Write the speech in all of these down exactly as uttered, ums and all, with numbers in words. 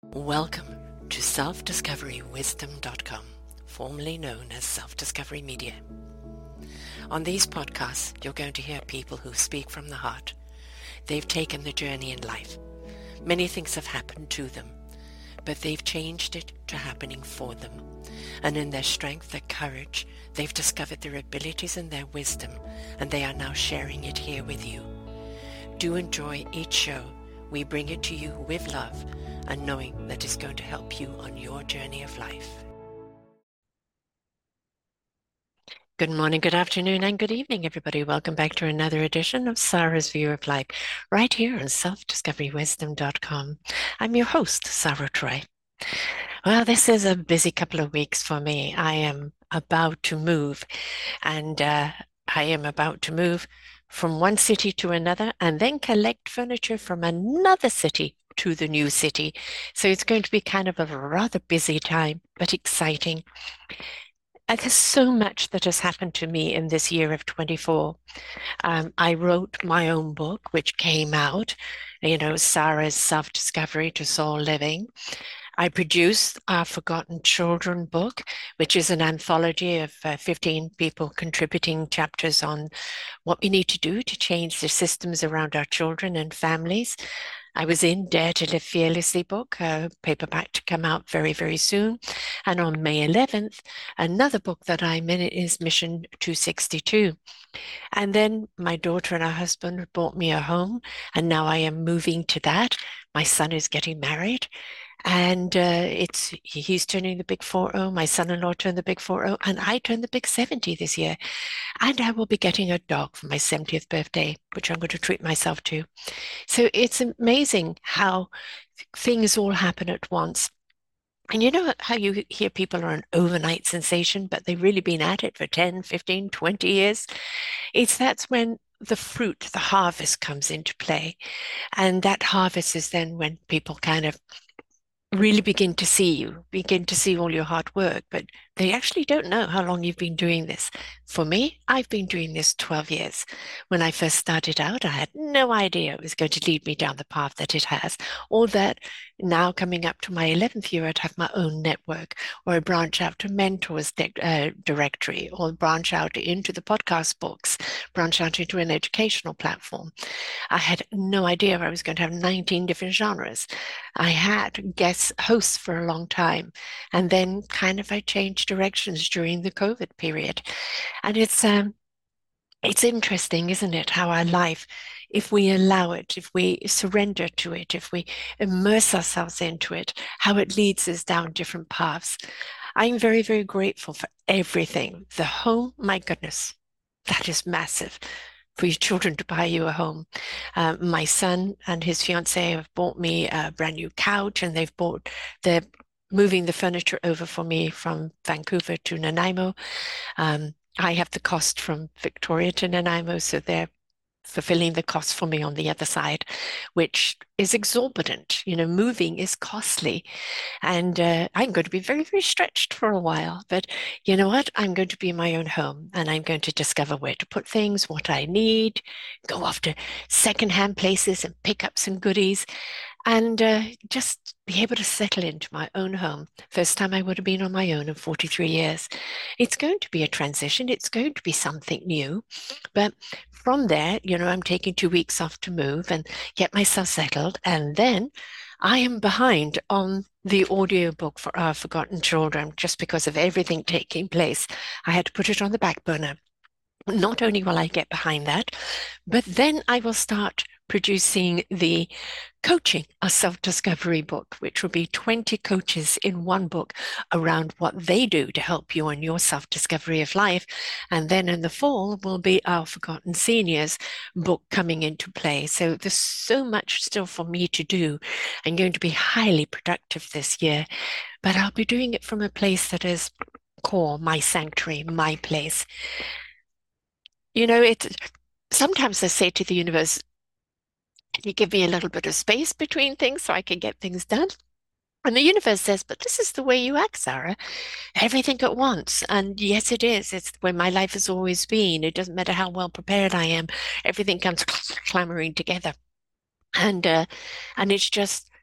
Welcome to self discovery wisdom dot com, formerly known as Self-Discovery Media. On these podcasts, you're going to hear people who speak from the heart. They've taken the journey in life. Many things have happened to them, but they've changed it to happening for them. And in their strength, their courage, they've discovered their abilities and their wisdom, and they are now sharing it here with you. Do enjoy each show. We bring it to you with love and knowing that it's going to help you on your journey of life. Good morning, good afternoon, and good evening, everybody. Welcome back to another edition of Sarah's View of Life, right here on self discovery wisdom dot com. I'm your host, Sarah Troy. Well, this is a busy couple of weeks for me. I am about to move, and uh, I am about to move from one city to another and then collect furniture from another city to the new city. So it's going to be kind of a rather busy time, but exciting. And there's so much that has happened to me in this year of twenty-four. Um, I wrote my own book, which came out, you know, Sarah's Self-Discovery to Soul Living. I produced our Forgotten Children book, which is an anthology of uh, fifteen people contributing chapters on what we need to do to change the systems around our children and families. I was in Dare to Live Fearlessly book, a paperback to come out very, very soon. And on May eleventh, another book that I'm in is Mission two sixty-two. And then my daughter and her husband bought me a home, and now I am moving to that. My son is getting married. And uh, it's he's turning the big four oh, my son-in-law turned the big four oh, and I turned the big seventy this year. And I will be getting a dog for my seventieth birthday, which I'm going to treat myself to. So it's amazing how things all happen at once. And you know how you hear people are an overnight sensation, but they've really been at it for ten, fifteen, twenty years? It's that's when the fruit, the harvest comes into play. And that harvest is then when people kind of really begin to see you, begin to see all your hard work, but they actually don't know how long you've been doing this. For me, I've been doing this twelve years. When I first started out, I had no idea it was going to lead me down the path that it has, or that now coming up to my eleventh year, I'd have my own network, or I branch out to mentors uh, directory, or branch out into the podcast books, branch out into an educational platform. I had no idea I was going to have nineteen different genres. I had guest hosts for a long time, and then kind of I changed directions during the COVID period. And it's um, it's interesting, isn't it, how our life, if we allow it, if we surrender to it, if we immerse ourselves into it, how it leads us down different paths. I'm very, very grateful for everything. The home, my goodness, that is massive. For your children to buy you a home. Uh, my son and his fiancée have bought me a brand new couch, and they've bought, they're moving the furniture over for me from Vancouver to Nanaimo. Um, I have the cost from Victoria to Nanaimo, so they're fulfilling the cost for me on the other side, which is exorbitant. You know, moving is costly. And uh, I'm going to be very, very stretched for a while. But you know what? I'm going to be in my own home, and I'm going to discover where to put things, what I need, go off to secondhand places and pick up some goodies, and uh, just be able to settle into my own home. First time I would have been on my own in forty-three years. It's going to be a transition. It's going to be something new. But from there, you know, I'm taking two weeks off to move and get myself settled. And then I am behind on the audiobook for Our Forgotten Children just because of everything taking place. I had to put it on the back burner. Not only will I get behind that, but then I will start producing the coaching, a self-discovery book, which will be twenty coaches in one book around what they do to help you on your self-discovery of life. And then in the fall will be our Forgotten Seniors book coming into play. So there's so much still for me to do. I'm going to be highly productive this year, but I'll be doing it from a place that is core, my sanctuary, my place. You know, it's sometimes I say to the universe, can you give me a little bit of space between things so I can get things done? And the universe says, but this is the way you act, Sarah. Everything at once. And yes, it is. It's the way my life has always been. It doesn't matter how well prepared I am. Everything comes clamoring together. And uh, and it's just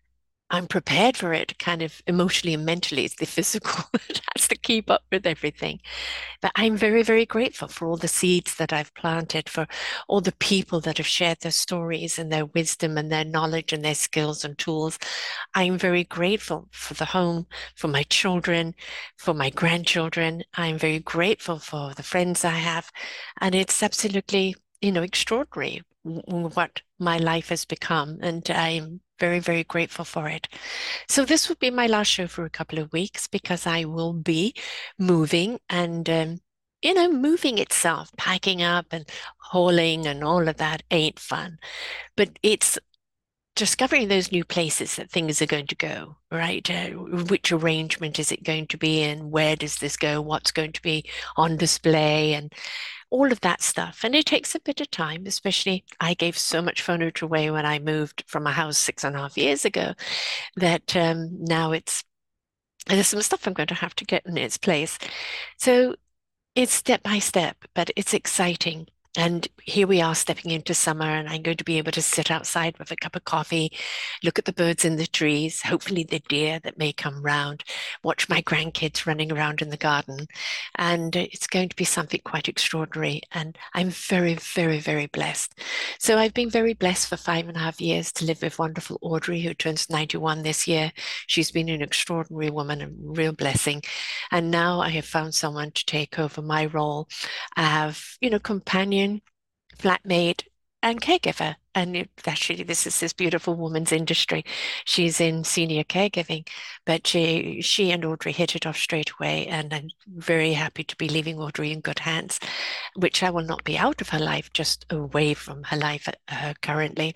I'm prepared for it kind of emotionally and mentally. It's the physical that has to keep up with everything. But I'm very, very grateful for all the seeds that I've planted, for all the people that have shared their stories and their wisdom and their knowledge and their skills and tools. I'm very grateful for the home, for my children, for my grandchildren. I'm very grateful for the friends I have. And it's absolutely, you know, extraordinary what my life has become. And I'm very, very grateful for it. So this will be my last show for a couple of weeks because I will be moving and um, you know, moving itself, packing up and hauling and all of that ain't fun. But it's discovering those new places that things are going to go, right? Uh, which arrangement is it going to be in? Where does this go? What's going to be on display? And all of that stuff. And it takes a bit of time, especially I gave so much furniture away when I moved from a house six and a half years ago that um, now it's there's some stuff I'm going to have to get in its place. So it's step by step, but it's exciting. And here we are stepping into summer, and I'm going to be able to sit outside with a cup of coffee, look at the birds in the trees, hopefully the deer that may come round, watch my grandkids running around in the garden. And it's going to be something quite extraordinary. And I'm very, very, very blessed. So I've been very blessed for five and a half years to live with wonderful Audrey, who turns ninety-one this year. She's been an extraordinary woman, a real blessing. And now I have found someone to take over my role of, you know, companion, flatmate, and caregiver. And it, actually, this is this beautiful woman's industry. She's in senior caregiving, but she she and Audrey hit it off straight away. And I'm very happy to be leaving Audrey in good hands, which I will not be out of her life, just away from her life uh, currently.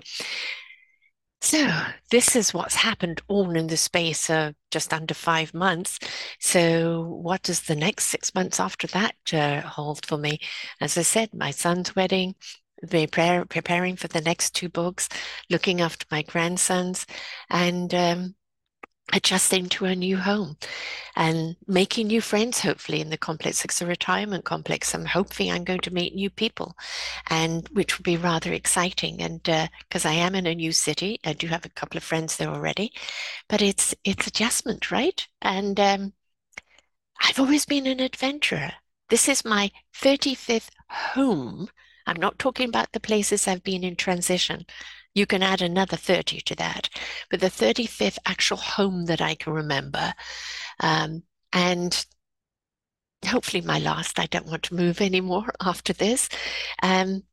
So this is what's happened all in the space of just under five months. So what does the next six months after that uh, hold for me? As I said, my son's wedding, prepare, preparing for the next two books, looking after my grandsons, and um, adjusting to a new home and making new friends, hopefully, in the complex. It's a retirement complex. I'm hoping I'm going to meet new people, and which will be rather exciting. And because uh, I am in a new city, I do have a couple of friends there already, but it's it's adjustment, right? And um, I've always been an adventurer. This is my thirty-fifth home. I'm not talking about the places I've been in transition. You can add another thirty to that, but the thirty-fifth actual home that I can remember. Um, and hopefully my last. I don't want to move anymore after this. Um,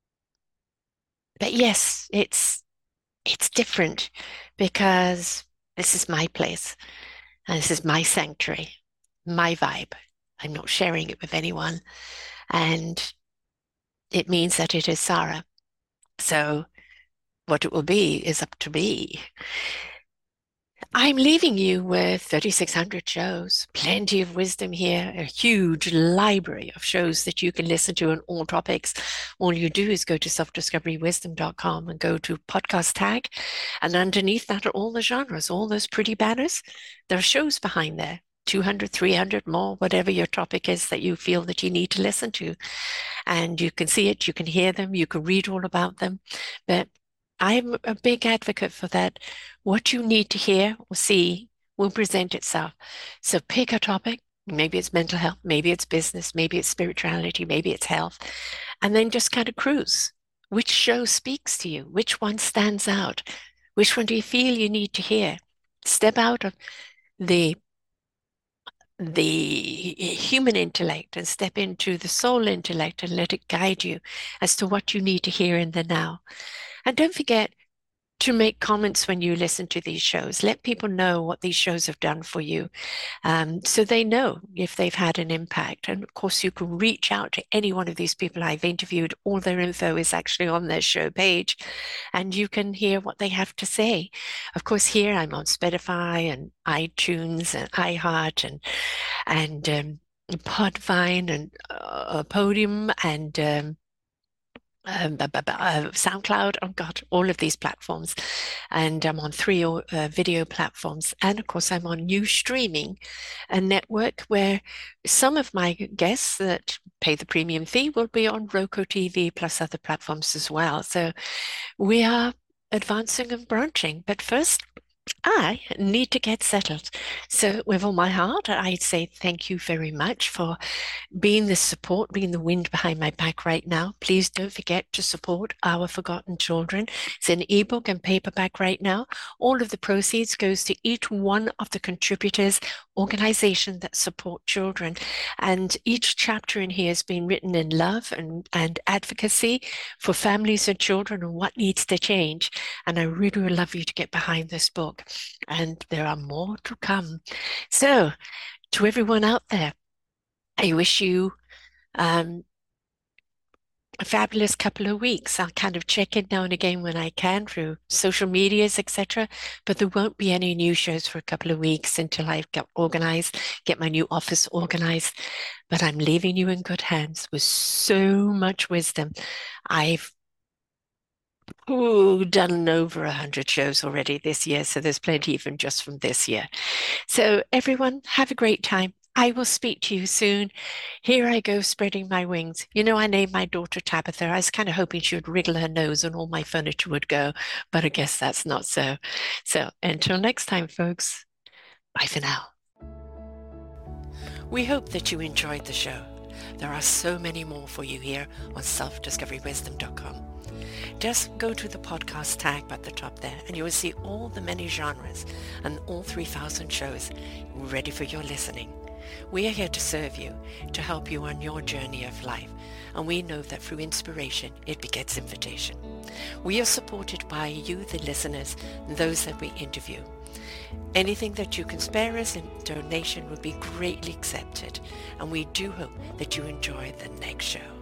but yes, it's it's different because this is my place and this is my sanctuary, my vibe. I'm not sharing it with anyone. And it means that it is Sarah. So what it will be is up to me. I'm leaving you with thirty-six hundred shows, plenty of wisdom here, a huge library of shows that you can listen to on all topics. All you do is go to self discovery wisdom dot com and go to podcast tag. And underneath that are all the genres, all those pretty banners. There are shows behind there. two hundred, three hundred more, whatever your topic is that you feel that you need to listen to. And you can see it, you can hear them, you can read all about them. But I'm a big advocate for that. What you need to hear or see will present itself. So pick a topic. Maybe it's mental health, maybe it's business, maybe it's spirituality, maybe it's health, and then just kind of cruise. Which show speaks to you? Which one stands out? Which one do you feel you need to hear? Step out of the the human intellect and step into the soul intellect and let it guide you as to what you need to hear in the now. And don't forget to make comments when you listen to these shows. Let people know what these shows have done for you, um, so they know if they've had an impact. And of course, you can reach out to any one of these people I've interviewed. All their info is actually on their show page, and you can hear what they have to say. Of course, here I'm on Spotify and iTunes and iHeart and and um, Podvine and uh, Podium and um, um, uh, SoundCloud. Oh God, all of these platforms, and I'm on three uh, video platforms, and of course I'm on New Streaming, a network where some of my guests that pay the premium fee will be on Roku T V plus other platforms as well. So we are advancing and branching, but first I need to get settled. So, with all my heart, I'd say thank you very much for being the support, being the wind behind my back right now. Please don't forget to support Our Forgotten Children. It's an ebook and paperback right now. All of the proceeds goes to each one of the contributors, organization that support children. And each chapter in here has been written in love and, and advocacy for families and children and what needs to change. And I really would love you to get behind this book. And there are more to come. So, to everyone out there, I wish you um, a fabulous couple of weeks. I'll kind of check in now and again when I can through social medias, et cetera. But there won't be any new shows for a couple of weeks until I get organized, get my new office organized. But I'm leaving you in good hands with so much wisdom. I've ooh, done over a hundred shows already this year, so there's plenty even just from this year. So everyone, have a great time. I will speak to you soon. Here I go spreading my wings. You know, I named my daughter Tabitha. I was kind of hoping she would wriggle her nose and all my furniture would go, but I guess that's not so. So until next time, folks, bye for now. We hope that you enjoyed the show. There are so many more for you here on self discovery wisdom dot com. Just go to the podcast tag at the top there and you will see all the many genres and all three thousand shows ready for your listening. We are here to serve you, to help you on your journey of life, and we know that through inspiration, it begets invitation. We are supported by you, the listeners, and those that we interview. Anything that you can spare us in donation would be greatly accepted, and we do hope that you enjoy the next show.